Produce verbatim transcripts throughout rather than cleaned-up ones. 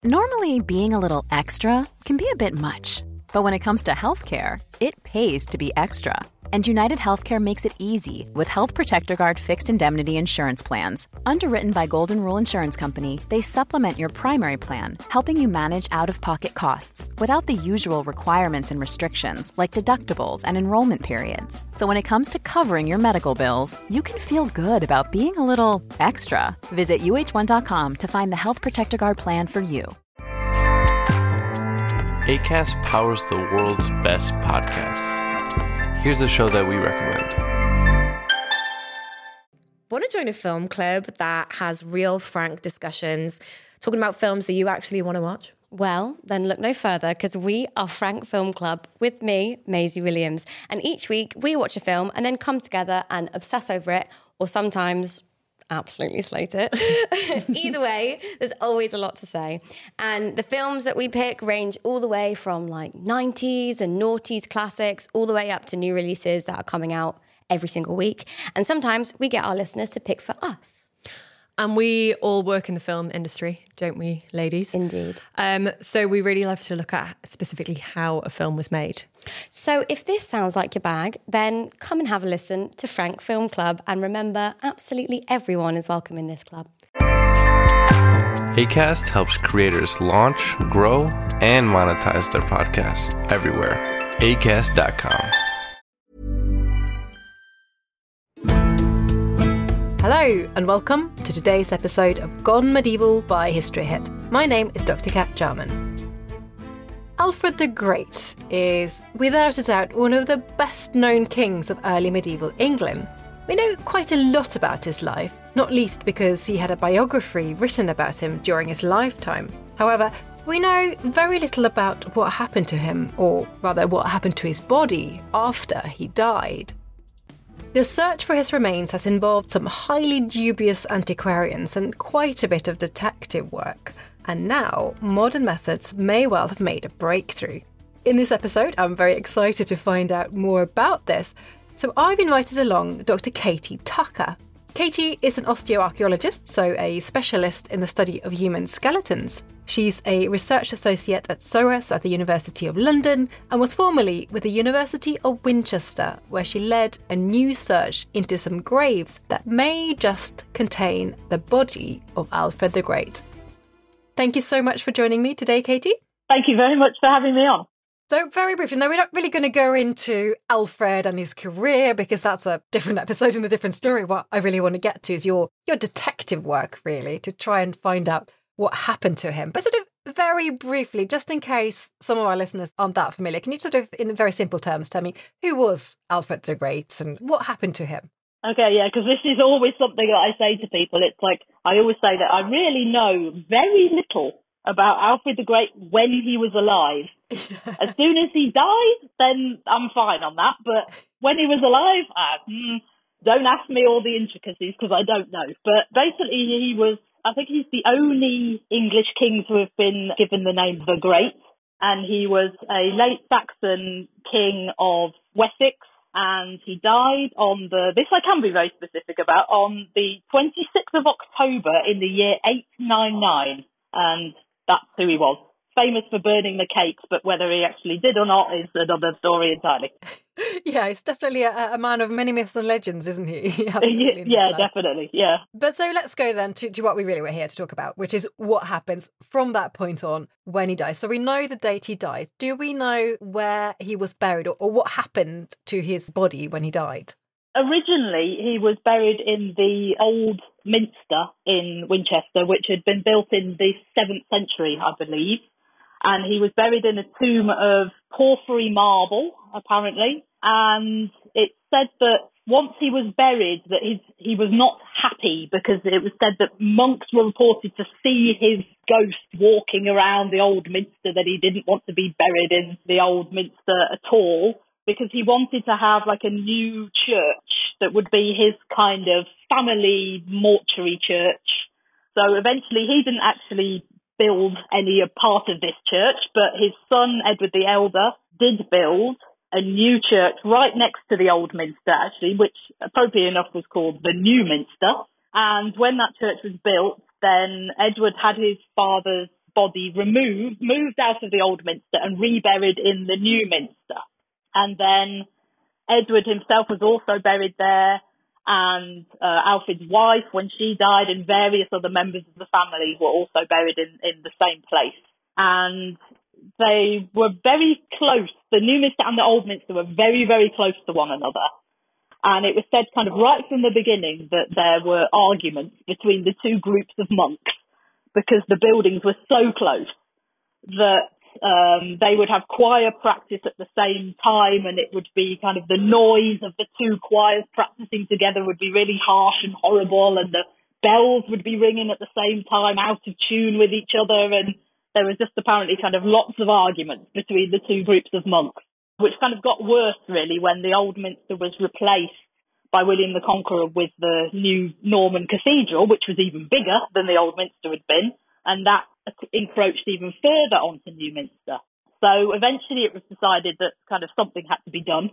Normally, being a little extra can be a bit much, but when it comes to healthcare, it pays to be extra. And United Healthcare makes it easy with Health Protector Guard fixed indemnity insurance plans. Underwritten by Golden Rule Insurance Company, they supplement your primary plan, helping you manage out-of-pocket costs without the usual requirements and restrictions like deductibles and enrollment periods. So when it comes to covering your medical bills, you can feel good about being a little extra. Visit U H one dot com to find the Health Protector Guard plan for you. Acast powers the world's best podcasts. Here's a show that we recommend. Want to join a film club that has real, frank discussions, talking about films that you actually want to watch? Well, then look no further, because we are Frank Film Club with me, Maisie Williams. And each week we watch a film and then come together and obsess over it, or sometimes absolutely slate it. Either way, there's always a lot to say. And the films that we pick range all the way from like nineties and noughties classics all the way up to new releases that are coming out every single week. And sometimes we get our listeners to pick for us. And we all work in the film industry, don't we, ladies? Indeed. Um, so we really love to look at specifically how a film was made. So if this sounds like your bag, then come and have a listen to Frank Film Club. And remember, absolutely everyone is welcome in this club. Acast helps creators launch, grow, and monetize their podcasts everywhere. acast dot com. Hello and welcome to today's episode of Gone Medieval by History Hit. My name is Doctor Kat Jarman. Alfred the Great is, without a doubt, one of the best-known kings of early medieval England. We know quite a lot about his life, not least because he had a biography written about him during his lifetime. However, we know very little about what happened to him, or rather what happened to his body after he died. The search for his remains has involved some highly dubious antiquarians and quite a bit of detective work, and now modern methods may well have made a breakthrough. In this episode, I'm very excited to find out more about this, so I've invited along Doctor Katie Tucker. Katie is an osteoarchaeologist, so a specialist in the study of human skeletons. She's a research associate at S O R A S at the University of London and was formerly with the University of Winchester, where she led a new search into some graves that may just contain the body of Alfred the Great. Thank you so much for joining me today, Katie. Thank you very much for having me on. So very briefly, now we're not really going to go into Alfred and his career because that's a different episode and a different story. What I really want to get to is your your detective work, really, to try and find out what happened to him. But sort of very briefly, just in case some of our listeners aren't that familiar, can you sort of, in very simple terms, tell me who was Alfred the Great and what happened to him? Okay, yeah, because this is always something that I say to people. It's like, I always say that I really know very little about Alfred the Great when he was alive. As soon as he died, then I'm fine on that. But when he was alive, uh, mm, don't ask me all the intricacies because I don't know. But basically, he was, I think he's the only English king to have been given the name the Great. And he was a late Saxon king of Wessex. And he died on the, this I can be very specific about, on the twenty-sixth of October in the year eight ninety-nine. And that's who he was. Famous for burning the cakes, but whether he actually did or not is another story entirely. Yeah, he's definitely a, a man of many myths and legends, isn't he? Absolutely, yeah, definitely, yeah. But so let's go then to, to what we really were here to talk about, which is what happens from that point on when he dies. So we know the date he dies. Do we know where he was buried or, or what happened to his body when he died? Originally, he was buried in the old Minster in Winchester, which had been built in the seventh century, I believe. And he was buried in a tomb of porphyry marble, apparently. And it said that once he was buried, that his, he was not happy because it was said that monks were reported to see his ghost walking around the old Minster, that he didn't want to be buried in the old Minster at all, because he wanted to have like a new church that would be his kind of family mortuary church. So eventually he didn't actually build any part of this church, but his son, Edward the Elder, did build a new church right next to the old Minster, actually, which, appropriately enough, was called the New Minster. And when that church was built, then Edward had his father's body removed, moved out of the Old Minster and reburied in the New Minster. And then Edward himself was also buried there, and uh, Alfred's wife, when she died, and various other members of the family were also buried in, in the same place. And they were very close. The New Minster and the Old Minster were very, very close to one another. And it was said kind of right from the beginning that there were arguments between the two groups of monks because the buildings were so close that um, they would have choir practice at the same time, and it would be kind of the noise of the two choirs practicing together would be really harsh and horrible, and the bells would be ringing at the same time, out of tune with each other, and there was just apparently kind of lots of arguments between the two groups of monks, which kind of got worse, really, when the Old Minster was replaced by William the Conqueror with the new Norman Cathedral, which was even bigger than the Old Minster had been, and that encroached even further onto New Minster. So eventually it was decided that kind of something had to be done.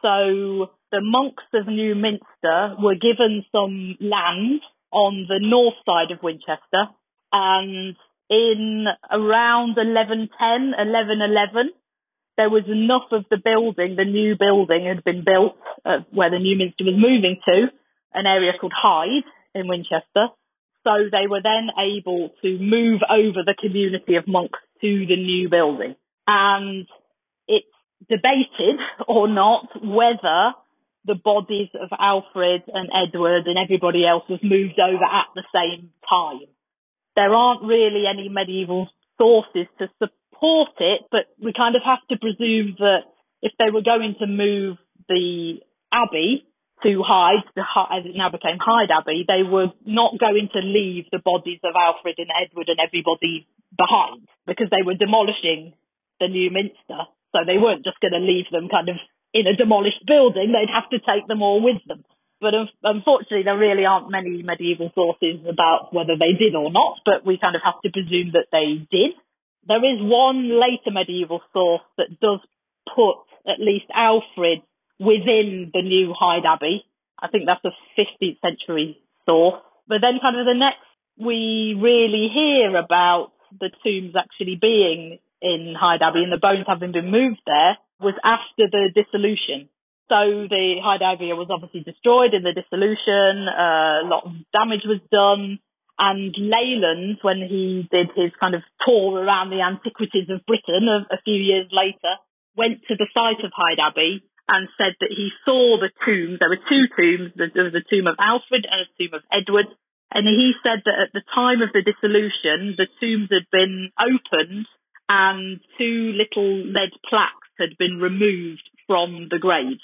So the monks of New Minster were given some land on the north side of Winchester, and in around eleven ten, eleven eleven, there was enough of the building, the new building had been built uh, where the New Minster was moving to, an area called Hyde in Winchester. So they were then able to move over the community of monks to the new building. And it's debated or not whether the bodies of Alfred and Edward and everybody else was moved over at the same time. There aren't really any medieval sources to support it, but we kind of have to presume that if they were going to move the Abbey to Hyde, as it now became Hyde Abbey, they were not going to leave the bodies of Alfred and Edward and everybody behind, because they were demolishing the New Minster. So they weren't just going to leave them kind of in a demolished building. They'd have to take them all with them. But unfortunately, there really aren't many medieval sources about whether they did or not, but we kind of have to presume that they did. There is one later medieval source that does put at least Alfred within the new Hyde Abbey. I think that's a fifteenth century source. But then kind of the next we really hear about the tombs actually being in Hyde Abbey and the bones having been moved there was after the dissolution. So the Hyde Abbey was obviously destroyed in the dissolution, uh, a lot of damage was done, and Leyland, when he did his kind of tour around the antiquities of Britain a, a few years later, went to the site of Hyde Abbey and said that he saw the tombs. There were two tombs. There was a tomb of Alfred and a tomb of Edward. And he said that at the time of the dissolution, the tombs had been opened and two little lead plaques had been removed from the graves.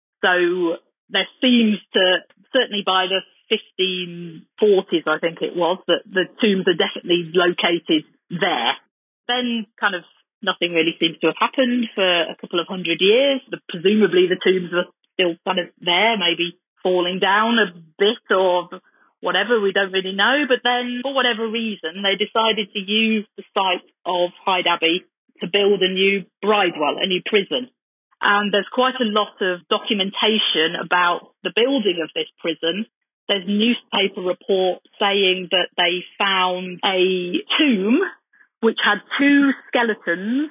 So there seems to, certainly by the fifteen forties, I think it was, that the tombs are definitely located there. Then kind of nothing really seems to have happened for a couple of hundred years. The, presumably the tombs are still kind of there, maybe falling down a bit or whatever, we don't really know. But then, for whatever reason, they decided to use the site of Hyde Abbey to build a new Bridewell, a new prison. And there's quite a lot of documentation about the building of this prison. There's newspaper reports saying that they found a tomb which had two skeletons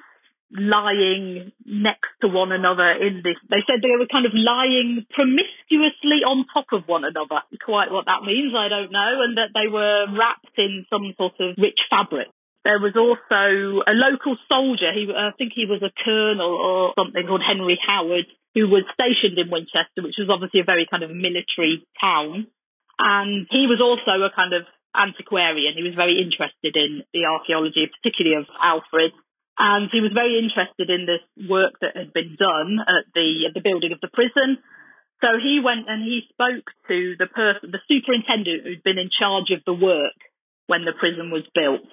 lying next to one another in this. They said they were kind of lying promiscuously on top of one another. Quite what that means, I don't know. And that they were wrapped in some sort of rich fabric. There was also a local soldier, he, I think he was a colonel or something, called Henry Howard, who was stationed in Winchester, which was obviously a very kind of military town. And he was also a kind of antiquarian. He was very interested in the archaeology, particularly of Alfred. And he was very interested in this work that had been done at the, at the building of the prison. So he went and he spoke to the person, the superintendent who'd been in charge of the work when the prison was built.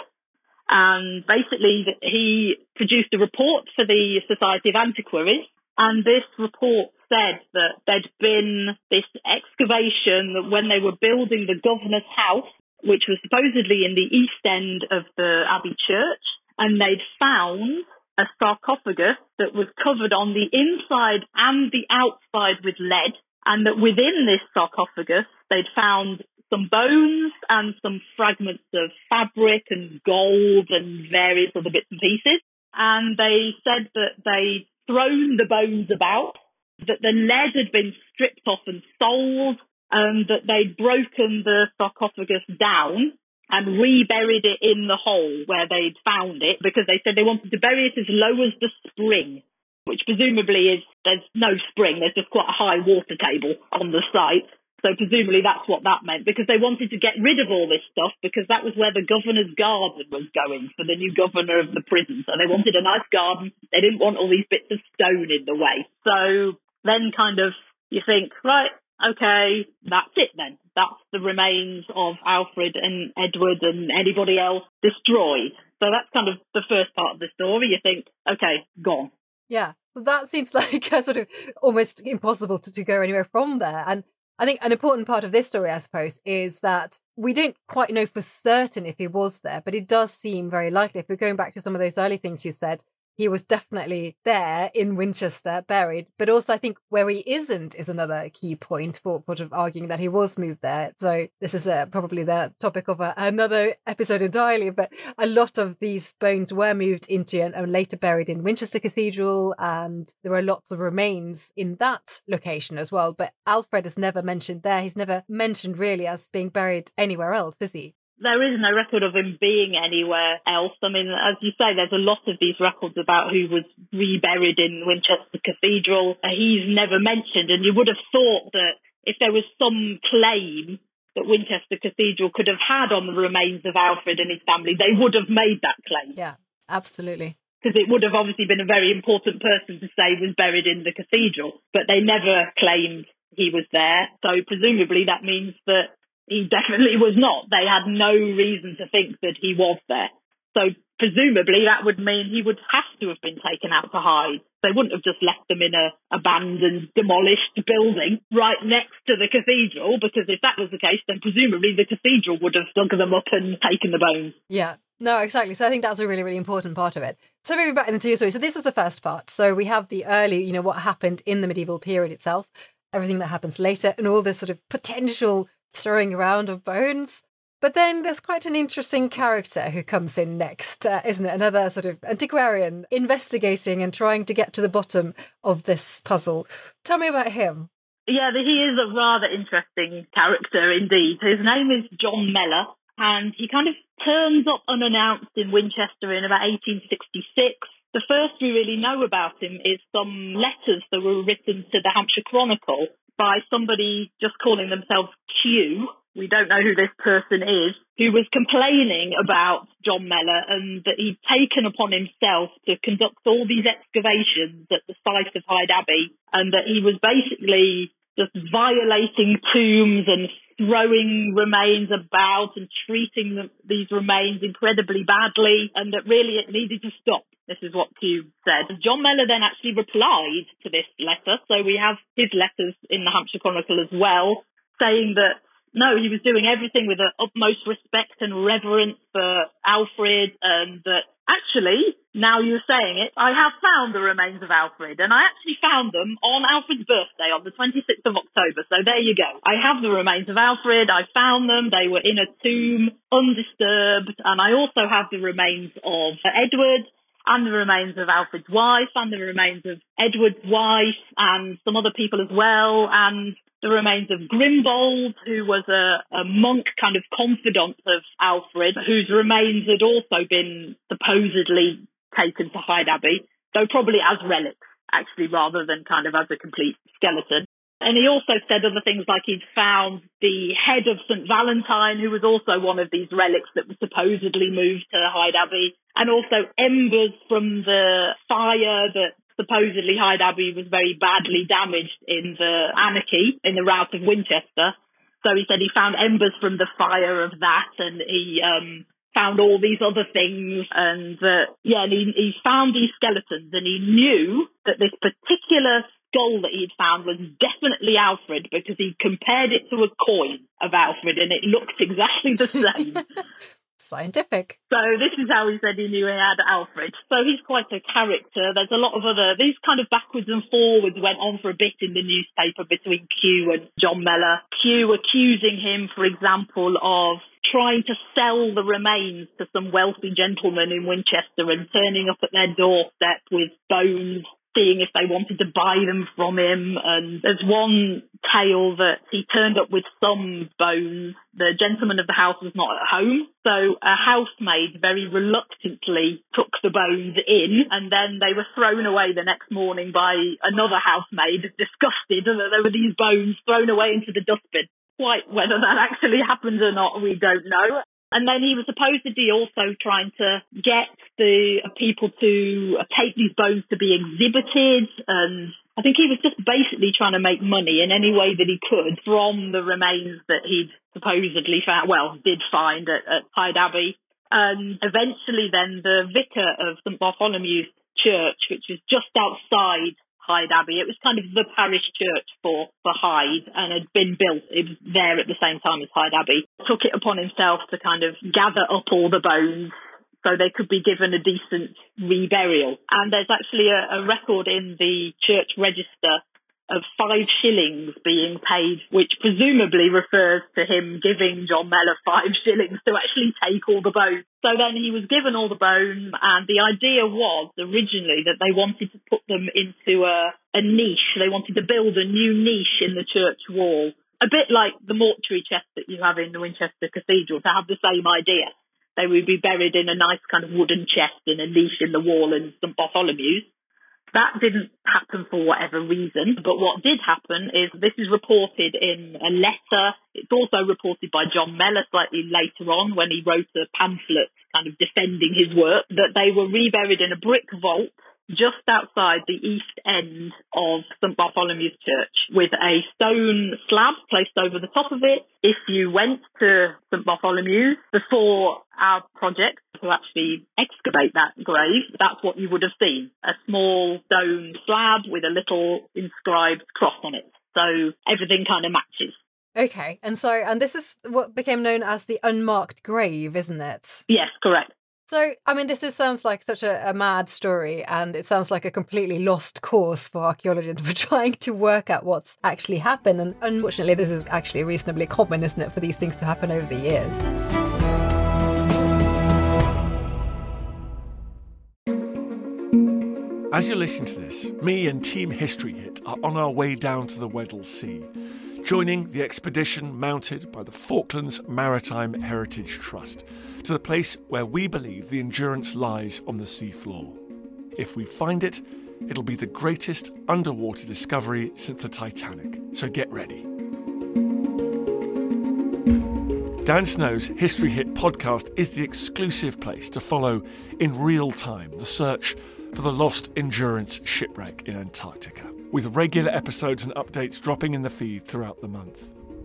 And basically, he produced a report for the Society of Antiquaries. And this report said that there'd been this excavation that when they were building the governor's house, which was supposedly in the east end of the Abbey Church, and they'd found a sarcophagus that was covered on the inside and the outside with lead, and that within this sarcophagus, they'd found some bones and some fragments of fabric and gold and various other bits and pieces. And they said that they'd thrown the bones about, that the lead had been stripped off and sold, and that they'd broken the sarcophagus down and reburied it in the hole where they'd found it, because they said they wanted to bury it as low as the spring, which presumably is, there's no spring, there's just quite a high water table on the site. So presumably that's what that meant, because they wanted to get rid of all this stuff, because that was where the governor's garden was going for the new governor of the prison. So they wanted a nice garden. They didn't want all these bits of stone in the way. So then kind of you think, right, okay, that's it then. That's the remains of Alfred and Edward and anybody else destroyed. So that's kind of the first part of the story. You think, okay, gone. Yeah, so that seems like a sort of almost impossible to, to go anywhere from there. And I think an important part of this story, I suppose, is that we don't quite know for certain if he was there, but it does seem very likely. If we're going back to some of those early things you said, he was definitely there in Winchester, buried. But also I think where he isn't is another key point for sort of arguing that he was moved there. So this is uh, probably the topic of a, another episode entirely, but a lot of these bones were moved into and, and later buried in Winchester Cathedral, and there are lots of remains in that location as well. But Alfred is never mentioned there. He's never mentioned really as being buried anywhere else, is he? There is no record of him being anywhere else. I mean, as you say, there's a lot of these records about who was reburied in Winchester Cathedral. He's never mentioned, and you would have thought that if there was some claim that Winchester Cathedral could have had on the remains of Alfred and his family, they would have made that claim. Yeah, absolutely. Because it would have obviously been a very important person to say was buried in the cathedral, but they never claimed he was there. So presumably that means that he definitely was not. They had no reason to think that he was there. So presumably that would mean he would have to have been taken out to hide. They wouldn't have just left them in a abandoned, demolished building right next to the cathedral, because if that was the case, then presumably the cathedral would have dug them up and taken the bones. Yeah. No, exactly. So I think that's a really, really important part of it. So maybe back into your story. So this was the first part. So we have the early, you know, what happened in the medieval period itself, everything that happens later, and all this sort of potential throwing around of bones. But then there's quite an interesting character who comes in next, uh, isn't it? Another sort of antiquarian investigating and trying to get to the bottom of this puzzle. Tell me about him. Yeah, he is a rather interesting character indeed. His name is John Mellor, and he kind of turns up unannounced in Winchester in about eighteen sixty-six. The first we really know about him is some letters that were written to the Hampshire Chronicle by somebody just calling themselves Q. We don't know who this person is, who was complaining about John Mellor and that he'd taken upon himself to conduct all these excavations at the site of Hyde Abbey, and that he was basically just violating tombs and throwing remains about and treating the, these remains incredibly badly, and that really it needed to stop. This is what Q said. John Mellor then actually replied to this letter. So we have his letters in the Hampshire Chronicle as well, saying that, no, he was doing everything with the utmost respect and reverence for Alfred, and that actually, now you're saying it, I have found the remains of Alfred, and I actually found them on Alfred's birthday on the twenty-sixth of October. So there you go. I have the remains of Alfred. I found them. They were in a tomb, undisturbed. And I also have the remains of Edward, and the remains of Alfred's wife, and the remains of Edward's wife, and some other people as well, and the remains of Grimbold, who was a, a monk, kind of confidant of Alfred, whose remains had also been supposedly taken to Hyde Abbey, though probably as relics, actually, rather than kind of as a complete skeleton. And he also said other things like he'd found the head of Saint Valentine, who was also one of these relics that was supposedly moved to Hyde Abbey, and also embers from the fire that supposedly Hyde Abbey was very badly damaged in the anarchy, in the rout of Winchester. So he said he found embers from the fire of that, and he um, found all these other things, and uh, yeah, and he, he found these skeletons, and he knew that this particular skull that he'd found was definitely Alfred, because he compared it to a coin of Alfred and it looked exactly the same. Scientific. So this is how he said he knew he had Alfred. So he's quite a character. There's a lot of other, these kind of backwards and forwards went on for a bit in the newspaper between Q and John Mellor. Q accusing him, for example, of trying to sell the remains to some wealthy gentleman in Winchester and turning up at their doorstep with bones, seeing if they wanted to buy them from him. And there's one tale that he turned up with some bones. The gentleman of the house was not at home, so a housemaid very reluctantly took the bones in, and then they were thrown away the next morning by another housemaid, disgusted that there were these bones thrown away into the dustbin. Quite whether that actually happened or not, we don't know. And then he was supposedly also trying to get the people to take these bones to be exhibited. And I think he was just basically trying to make money in any way that he could from the remains that he'd supposedly found, well, did find at, at Hyde Abbey. And eventually then the vicar of St Bartholomew's Church, which is just outside Hyde Abbey, it was kind of the parish church for, for Hyde and had been built. It was there at the same time as Hyde Abbey. Took it upon himself to kind of gather up all the bones so they could be given a decent reburial. And there's actually a, a record in the church register of five shillings being paid, which presumably refers to him giving John Mellor five shillings to actually take all the bones. So then he was given all the bones, and the idea was originally that they wanted to put them into a, a niche. They wanted to build a new niche in the church wall, a bit like the mortuary chest that you have in the Winchester Cathedral, to have the same idea. They would be buried in a nice kind of wooden chest in a niche in the wall in St Bartholomew's. That didn't happen for whatever reason, but what did happen is this is reported in a letter. It's also reported by John Mellor slightly later on when he wrote a pamphlet kind of defending his work, that they were reburied in a brick vault just outside the east end of St Bartholomew's Church with a stone slab placed over the top of it. If you went to St Bartholomew's before our project to actually excavate that grave, that's what you would have seen, a small stone slab with a little inscribed cross on it. So everything kind of matches. Okay, and so, and this is what became known as the unmarked grave, isn't it? Yes, correct. So, I mean, this is, sounds like such a, a mad story, and it sounds like a completely lost cause for archaeologists for trying to work out what's actually happened. And unfortunately, this is actually reasonably common, isn't it, for these things to happen over the years. As you listen to this, me and Team History Hit are on our way down to the Weddell Sea, joining the expedition mounted by the Falklands Maritime Heritage Trust to the place where we believe the Endurance lies on the seafloor. If we find it, it'll be the greatest underwater discovery since the Titanic, so get ready. Dan Snow's History Hit podcast is the exclusive place to follow in real time the search for the lost Endurance shipwreck in Antarctica, with regular episodes and updates dropping in the feed throughout the month.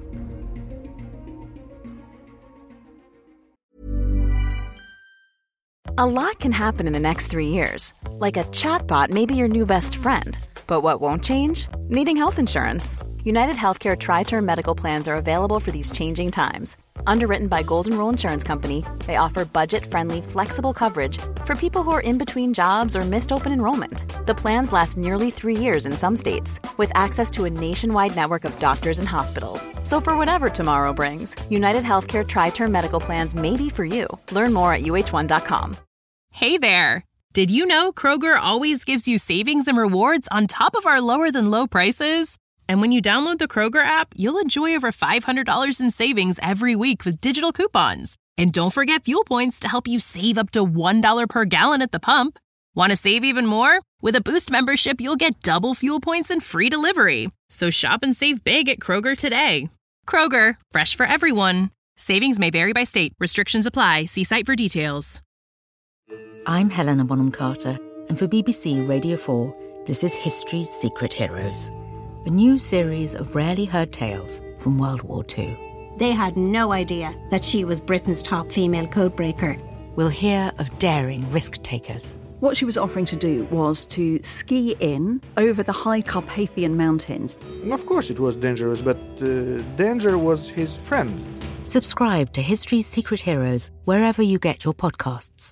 A lot can happen in the next three years. Like a chatbot may be your new best friend. But what won't change? Needing health insurance. United Healthcare Tri-Term Medical Plans are available for these changing times. Underwritten by Golden Rule Insurance Company, they offer budget-friendly, flexible coverage for people who are in between jobs or missed open enrollment. The plans last nearly three years in some states, with access to a nationwide network of doctors and hospitals. So for whatever tomorrow brings, United Healthcare Tri-Term Medical Plans may be for you. Learn more at U H one dot com. Hey there! Did you know Kroger always gives you savings and rewards on top of our lower-than-low prices? And when you download the Kroger app, you'll enjoy over five hundred dollars in savings every week with digital coupons. And don't forget fuel points to help you save up to one dollar per gallon at the pump. Want to save even more? With a Boost membership, you'll get double fuel points and free delivery. So shop and save big at Kroger today. Kroger, fresh for everyone. Savings may vary by state. Restrictions apply. See site for details. I'm Helena Bonham Carter, and for B B C Radio four, this is History's Secret Heroes, a new series of rarely heard tales from World War Two. They had no idea that she was Britain's top female codebreaker. We'll hear of daring risk-takers. What she was offering to do was to ski in over the high Carpathian mountains. Of course it was dangerous, but uh, danger was his friend. Subscribe to History's Secret Heroes wherever you get your podcasts.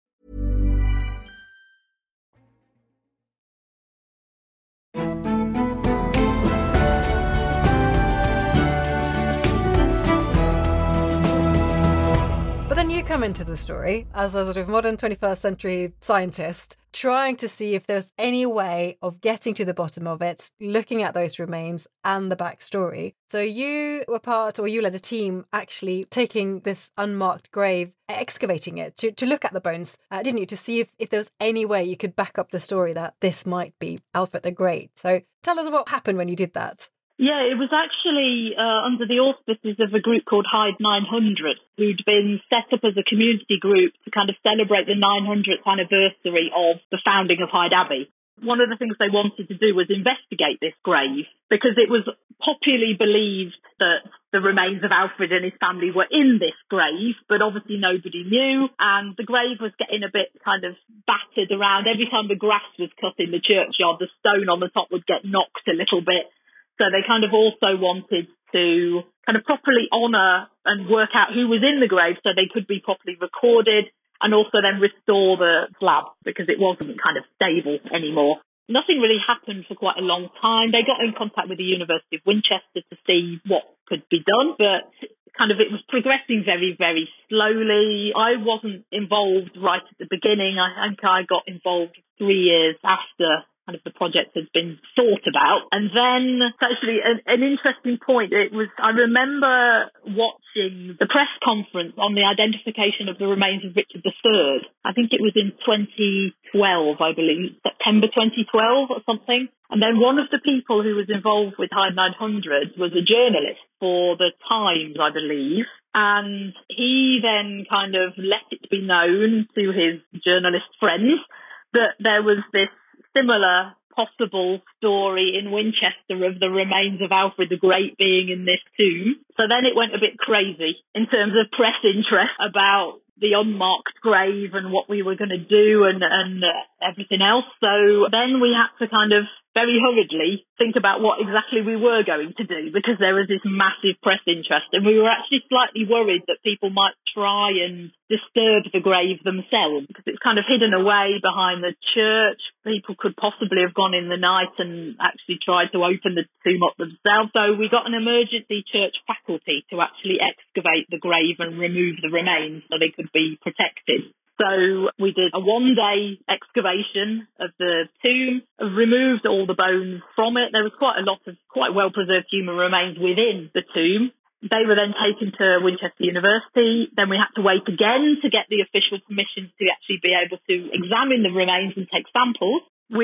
But then you come into the story as a sort of modern twenty-first century scientist, trying to see if there's any way of getting to the bottom of it, looking at those remains and the backstory. So you were part, or you led a team actually taking this unmarked grave, excavating it to, to look at the bones, uh, didn't you? To see if, if there was any way you could back up the story that this might be Alfred the Great. So tell us what happened when you did that. Yeah, it was actually uh, under the auspices of a group called Hyde nine hundred, who'd been set up as a community group to kind of celebrate the nine hundredth anniversary of the founding of Hyde Abbey. One of the things they wanted to do was investigate this grave, because it was popularly believed that the remains of Alfred and his family were in this grave, but obviously nobody knew, and the grave was getting a bit kind of battered around. Every time the grass was cut in the churchyard, the stone on the top would get knocked a little bit. So they kind of also wanted to kind of properly honour and work out who was in the grave so they could be properly recorded, and also then restore the slab because it wasn't kind of stable anymore. Nothing really happened for quite a long time. They got in contact with the University of Winchester to see what could be done, but kind of it was progressing very, very slowly. I wasn't involved right at the beginning. I think I got involved three years after kind of the project has been thought about. And then actually an, an interesting point, it was, I remember watching the press conference on the identification of the remains of Richard the Third. I think it was in twenty twelve, I believe, September twenty twelve or something. And then one of the people who was involved with Hyde nine hundred was a journalist for the Times, I believe. And he then kind of let it be known to his journalist friends that there was this similar possible story in Winchester of the remains of Alfred the Great being in this tomb. So then it went a bit crazy in terms of press interest about the unmarked grave and what we were going to do and, and uh, everything else. So then we had to kind of very hurriedly think about what exactly we were going to do, because there was this massive press interest, and we were actually slightly worried that people might try and disturb the grave themselves, because it's kind of hidden away behind the church. People could possibly have gone in the night and actually tried to open the tomb up themselves. So we got an emergency church faculty to actually excavate the grave and remove the remains so they could be protected. So we did a one-day excavation of the tomb, removed all the bones from it. There was quite a lot of quite well-preserved human remains within the tomb. They were then taken to Winchester University. Then we had to wait again to get the official permission to actually be able to examine the remains and take samples.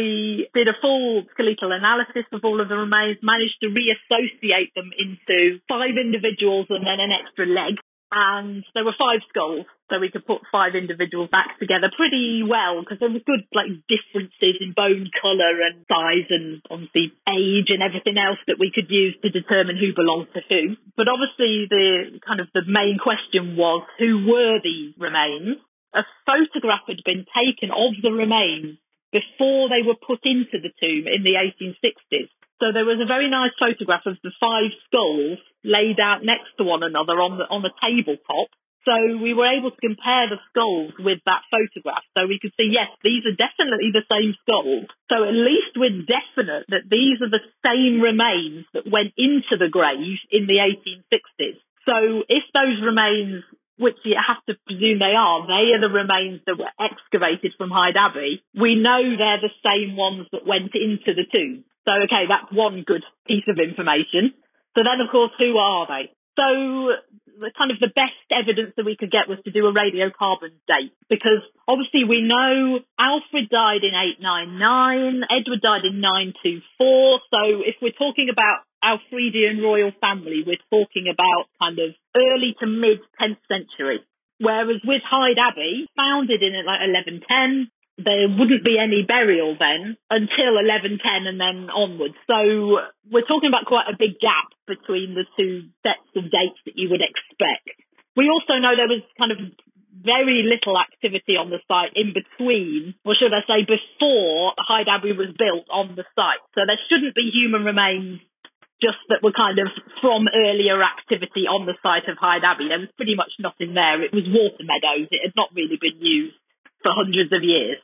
We did a full skeletal analysis of all of the remains, managed to reassociate them into five individuals and then an extra leg. And there were five skulls, so we could put five individuals back together pretty well, because there was good like differences in bone colour and size and obviously age and everything else that we could use to determine who belonged to who. But obviously the kind of the main question was, who were these remains? A photograph had been taken of the remains before they were put into the tomb in the eighteen sixties. So there was a very nice photograph of the five skulls laid out next to one another on the on the tabletop. So we were able to compare the skulls with that photograph. So we could see, yes, these are definitely the same skulls. So at least we're definite that these are the same remains that went into the grave in the eighteen sixties. So if those remains, which you have to presume they are, they are the remains that were excavated from Hyde Abbey, we know they're the same ones that went into the tomb. So, okay, that's one good piece of information. So then, of course, who are they? So the kind of the best evidence that we could get was to do a radiocarbon date, because obviously we know Alfred died in eight ninety-nine, Edward died in nine twenty-four. So if we're talking about Alfredian royal family, we're talking about kind of early to mid tenth century. Whereas with Hyde Abbey, founded in like eleven ten, there wouldn't be any burial then until eleven ten and then onwards. So we're talking about quite a big gap between the two sets of dates that you would expect. We also know there was kind of very little activity on the site in between, or should I say before Hyde Abbey was built on the site. So there shouldn't be human remains just that were kind of from earlier activity on the site of Hyde Abbey. There was pretty much nothing there. It was water meadows. It had not really been used for hundreds of years.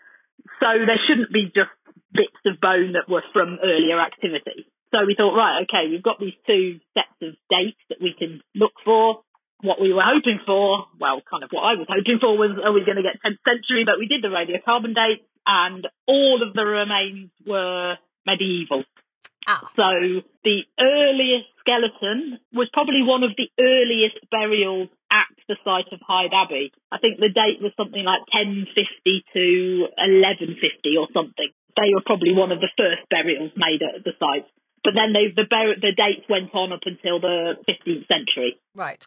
So there shouldn't be just bits of bone that were from earlier activity. So we thought, right, okay, we've got these two sets of dates that we can look for. What we were hoping for, well, kind of what I was hoping for was, are we going to get tenth century? But we did the radiocarbon dates, and all of the remains were medieval. Ah. So the earliest skeleton was probably one of the earliest burials at the site of Hyde Abbey. I think the date was something like ten fifty to eleven fifty or something. They were probably one of the first burials made at the site. But then they, the, bur- the dates went on up until the fifteenth century. Right.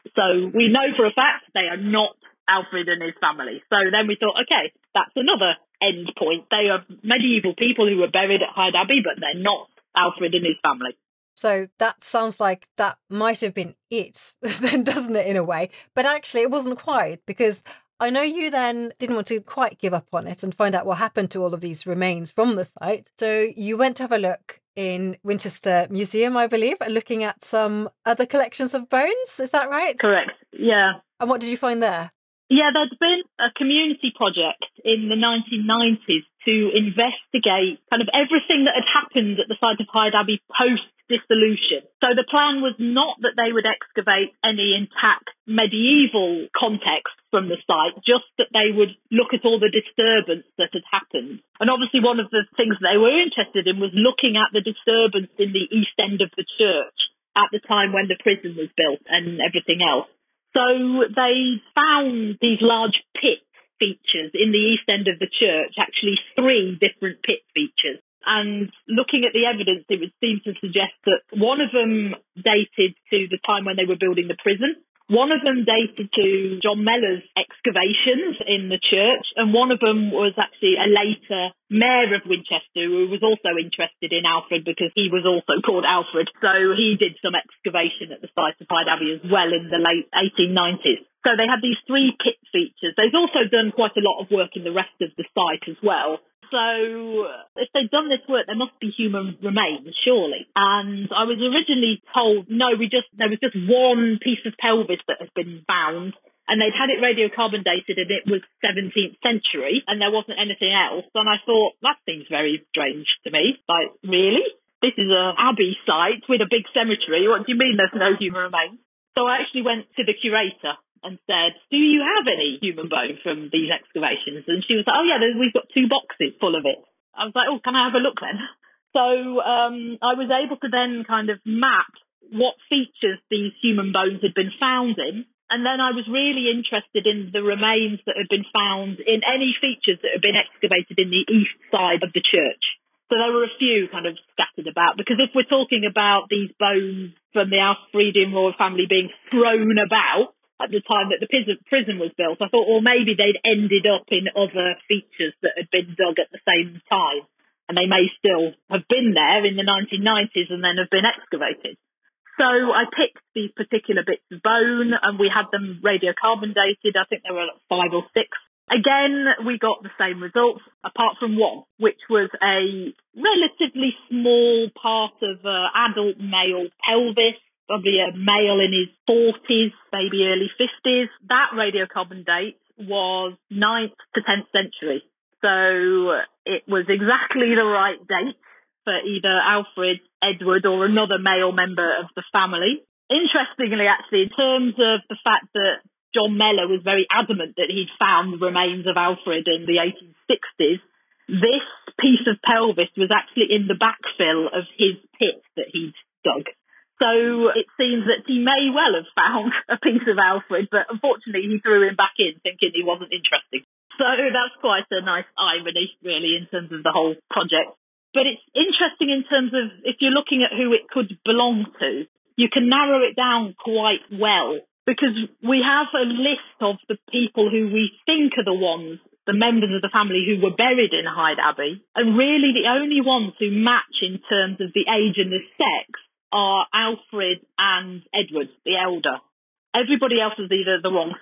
So we know for a fact they are not Alfred and his family. So then we thought, okay, that's another end point. They are medieval people who were buried at Hyde Abbey, but they're not Alfred and his family. So that sounds like that might have been it, then, doesn't it, in a way? But actually, it wasn't quite, because I know you then didn't want to quite give up on it and find out what happened to all of these remains from the site. So you went to have a look in Winchester Museum, I believe, looking at some other collections of bones. Is that right? Correct, yeah. And what did you find there? Yeah, there'd been a community project in the nineteen nineties to investigate kind of everything that had happened at the site of Hyde Abbey post-dissolution. So the plan was not that they would excavate any intact medieval context from the site, just that they would look at all the disturbance that had happened. And obviously one of the things they were interested in was looking at the disturbance in the east end of the church at the time when the prison was built and everything else. So they found these large pit features in the east end of the church, actually three different pit features. And looking at the evidence, it would seem to suggest that one of them dated to the time when they were building the prison. One of them dated to John Mellor's excavations in the church, and one of them was actually a later mayor of Winchester who was also interested in Alfred because he was also called Alfred. So he did some excavation at the site of Hyde Abbey as well in the late eighteen nineties. So they had these three pit features. They've also done quite a lot of work in the rest of the site as well. So if they'd done this work, there must be human remains, surely. And I was originally told, no, we just there was just one piece of pelvis that had been found, and they'd had it radiocarbon dated, and it was seventeenth century, and there wasn't anything else. And I thought, that seems very strange to me. Like, really? This is a abbey site with a big cemetery. What do you mean there's no human remains? So I actually went to the curator and said, do you have any human bone from these excavations? And she was like, oh yeah, we've got two boxes full of it. I was like, oh, can I have a look then? So um, I was able to then kind of map what features these human bones had been found in. And then I was really interested in the remains that had been found in any features that had been excavated in the east side of the church. So there were a few kind of scattered about, because if we're talking about these bones from the Alfredian royal family being thrown about at the time that the prison was built, I thought, well, maybe they'd ended up in other features that had been dug at the same time. And they may still have been there in the nineteen nineties and then have been excavated. So I picked these particular bits of bone and we had them radiocarbon dated. I think there were like five or six. Again, we got the same results, apart from one, which was a relatively small part of an adult male pelvis, probably a male in his forties, maybe early fifties. That radiocarbon date was ninth to tenth century. So it was exactly the right date for either Alfred, Edward, or another male member of the family. Interestingly, actually, in terms of the fact that John Mellor was very adamant that he'd found the remains of Alfred in the eighteen sixties, this piece of pelvis was actually in the backfill of his pit that he'd dug. So it seems that he may well have found a piece of Alfred, but unfortunately he threw him back in thinking he wasn't interesting. So that's quite a nice irony, really, in terms of the whole project. But it's interesting in terms of, if you're looking at who it could belong to, you can narrow it down quite well, because we have a list of the people who we think are the ones, the members of the family who were buried in Hyde Abbey, and really the only ones who match in terms of the age and the sex are Alfred and Edward, the elder. Everybody else is either the wrong sex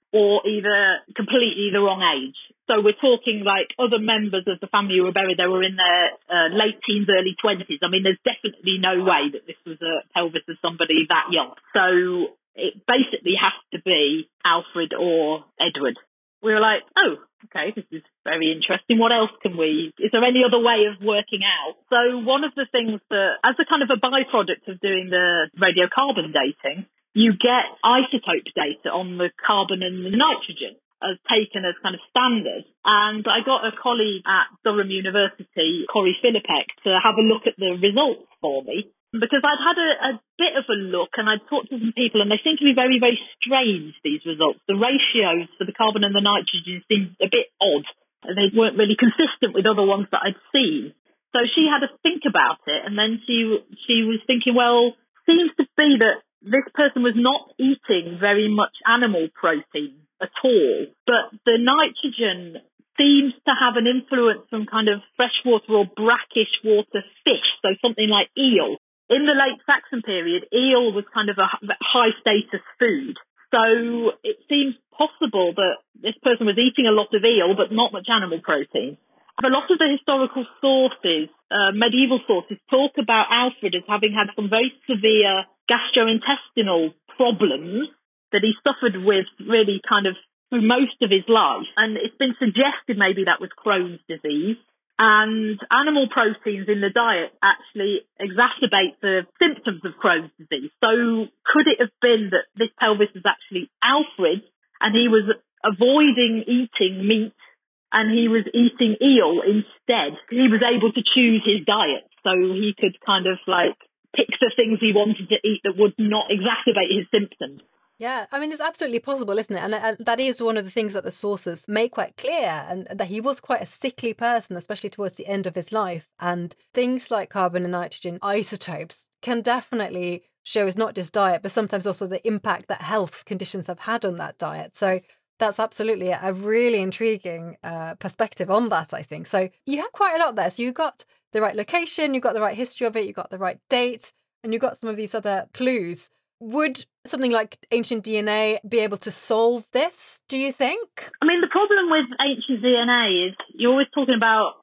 or either completely the wrong age. So we're talking like other members of the family who were buried, they were in their uh, late teens, early twenties. I mean, there's definitely no way that this was a pelvis of somebody that young. So it basically has to be Alfred or Edward. We were like, oh, okay, this is very interesting. What else can we, is there any other way of working out? So one of the things that, as a kind of a byproduct of doing the radiocarbon dating, you get isotope data on the carbon and the nitrogen as taken as kind of standard. And I got a colleague at Durham University, Corey Philippek, to have a look at the results for me, because I'd had a, a bit of a look and I'd talked to some people and they seem to be very, very strange, these results. The ratios for the carbon and the nitrogen seemed a bit odd. They weren't really consistent with other ones that I'd seen. So she had to think about it, and then she she was thinking, well, seems to be that this person was not eating very much animal protein at all, but the nitrogen seems to have an influence from kind of freshwater or brackish water fish, so something like eel. In the late Saxon period, eel was kind of a high status food. So it seems possible that this person was eating a lot of eel, but not much animal protein. A lot of the historical sources, uh, medieval sources, talk about Alfred as having had some very severe gastrointestinal problems that he suffered with really kind of through most of his life. And it's been suggested maybe that was Crohn's disease. And animal proteins in the diet actually exacerbate the symptoms of Crohn's disease. So could it have been that this pelvis was actually Alfred and he was avoiding eating meat and he was eating eel instead? He was able to choose his diet, so he could kind of like pick the things he wanted to eat that would not exacerbate his symptoms. Yeah, I mean, it's absolutely possible, isn't it? And, and that is one of the things that the sources make quite clear, and that he was quite a sickly person, especially towards the end of his life. And things like carbon and nitrogen isotopes can definitely show us not just diet, but sometimes also the impact that health conditions have had on that diet. So that's absolutely a really intriguing uh, perspective on that, I think. So you have quite a lot there. So you got the right location, you got the right history of it, you got the right date, and you got some of these other clues. Would something like ancient D N A be able to solve this, do you think? I mean, the problem with ancient D N A is you're always talking about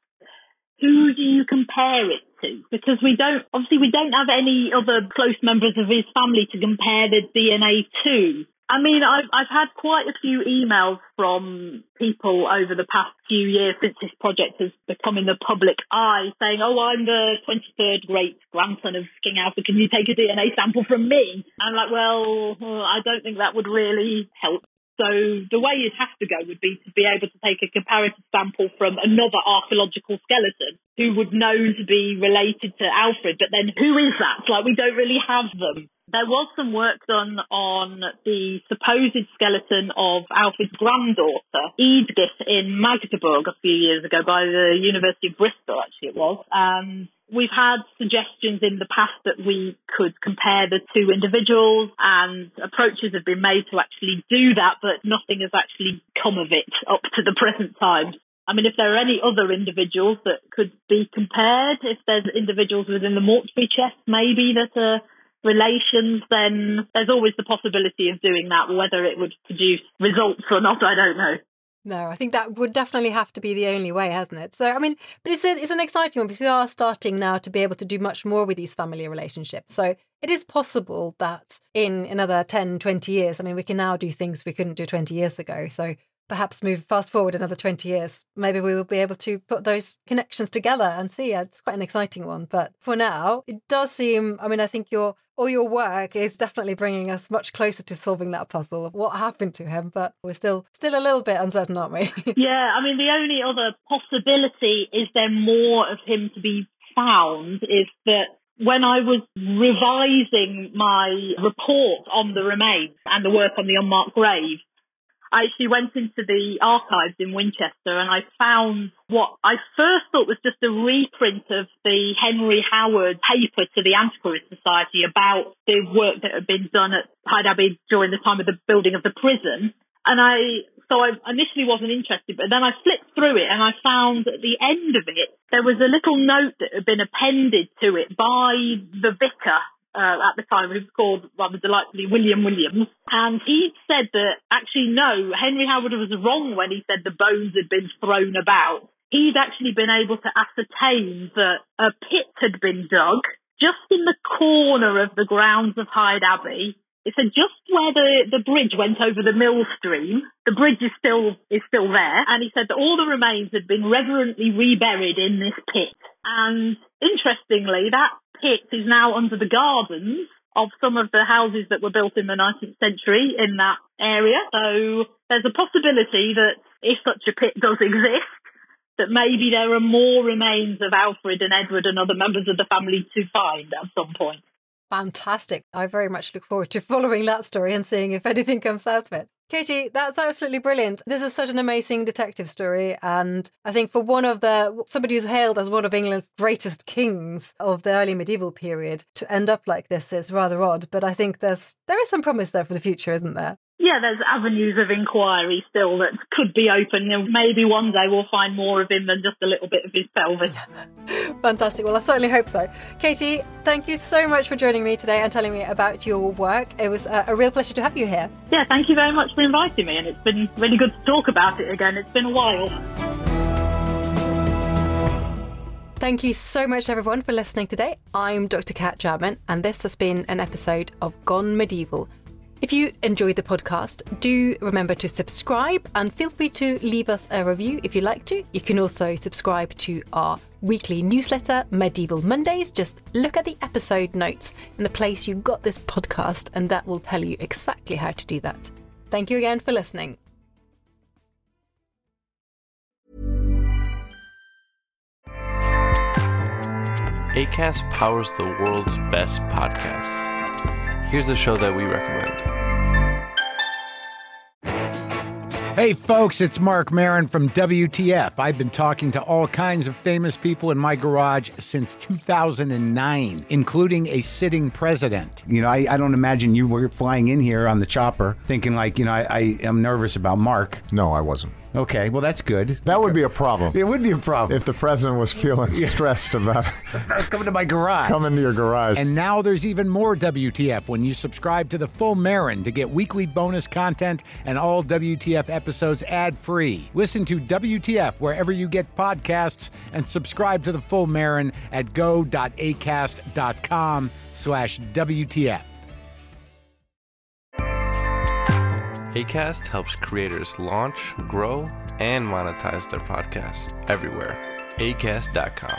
who do you compare it to? Because we don't, obviously we don't have any other close members of his family to compare the D N A to. I mean, I've, I've had quite a few emails from people over the past few years since this project has become in the public eye saying, oh, I'm the twenty-third great grandson of King Alfred. Can you take a D N A sample from me? I'm like, well, I don't think that would really help. So the way you'd have to go would be to be able to take a comparative sample from another archaeological skeleton who would know to be related to Alfred. But then who is that? Like, we don't really have them. There was some work done on the supposed skeleton of Alfred's granddaughter, Edith, in Magdeburg a few years ago by the University of Bristol, actually it was. And we've had suggestions in the past that we could compare the two individuals, and approaches have been made to actually do that, but nothing has actually come of it up to the present time. I mean, if there are any other individuals that could be compared, if there's individuals within the mortuary chest maybe that are relations, then there's always the possibility of doing that. Whether it would produce results or not, I don't know. No, I think that would definitely have to be the only way, hasn't it? So, I mean, but it's, a, it's an exciting one because we are starting now to be able to do much more with these family relationships. So it is possible that in another ten, twenty years, I mean, we can now do things we couldn't do twenty years ago. So perhaps move fast forward another twenty years, maybe we will be able to put those connections together and see. It's quite an exciting one. But for now, it does seem, I mean, I think your all your work is definitely bringing us much closer to solving that puzzle of what happened to him. But we're still still a little bit uncertain, aren't we? Yeah, I mean, the only other possibility is there more of him to be found is that when I was revising my report on the remains and the work on the unmarked grave, I actually went into the archives in Winchester and I found what I first thought was just a reprint of the Henry Howard paper to the Antiquary Society about the work that had been done at Hyde Abbey during the time of the building of the prison. And I, so I initially wasn't interested, but then I flipped through it and I found at the end of it, there was a little note that had been appended to it by the vicar uh, at the time, who was called rather delightfully William Williams. And he said that actually, no, Henry Howard was wrong when he said the bones had been thrown about. He'd actually been able to ascertain that a pit had been dug just in the corner of the grounds of Hyde Abbey. It said just where the, the bridge went over the mill stream, the bridge is still is still there. And he said that all the remains had been reverently reburied in this pit. And interestingly, that pit is now under the gardens of some of the houses that were built in the nineteenth century in that area. So there's a possibility that if such a pit does exist, that maybe there are more remains of Alfred and Edward and other members of the family to find at some point. Fantastic. I very much look forward to following that story and seeing if anything comes out of it. Katie, that's absolutely brilliant. This is such an amazing detective story. And I think for one of the, somebody who's hailed as one of England's greatest kings of the early medieval period, to end up like this is rather odd. But I think there's there is some promise there for the future, isn't there? Yeah, there's avenues of inquiry still that could be open. You know, maybe one day we'll find more of him than just a little bit of his pelvis. Fantastic. Well, I certainly hope so. Katie, thank you so much for joining me today and telling me about your work. It was a, a real pleasure to have you here. Yeah, thank you very much for inviting me, and it's been really good to talk about it again. It's been a while. Thank you so much, everyone, for listening today. I'm Doctor Kat Jarman, and this has been an episode of Gone Medieval. If you enjoyed the podcast, do remember to subscribe and feel free to leave us a review if you'd like to. You can also subscribe to our weekly newsletter, Medieval Mondays. Just look at the episode notes in the place you got this podcast, and that will tell you exactly how to do that. Thank you again for listening. Acast powers the world's best podcasts. Here's a show that we recommend. Hey folks, it's Mark Maron from W T F. I've been talking to all kinds of famous people in my garage since two thousand nine, including a sitting president. You know, I, I don't imagine you were flying in here on the chopper thinking like, you know, I, I am nervous about Mark. No, I wasn't. Okay, well, that's good. That would be a problem. It would be a problem. If the president was feeling yeah. stressed about coming to my garage. Come into your garage. And now there's even more W T F when you subscribe to the full Maron to get weekly bonus content and all W T F episodes ad-free. Listen to W T F wherever you get podcasts and subscribe to the full Maron at go.acast.com slash WTF. Acast helps creators launch, grow, and monetize their podcasts everywhere. acast dot com.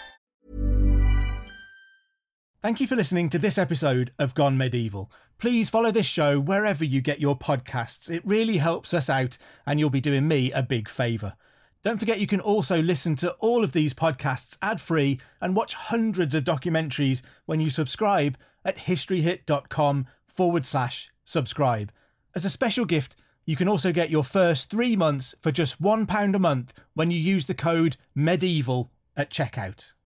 Thank you for listening to this episode of Gone Medieval. Please follow this show wherever you get your podcasts. It really helps us out, and you'll be doing me a big favour. Don't forget you can also listen to all of these podcasts ad-free and watch hundreds of documentaries when you subscribe at historyhit.com forward slash subscribe. As a special gift, you can also get your first three months for just one pound a month when you use the code MEDIEVAL at checkout.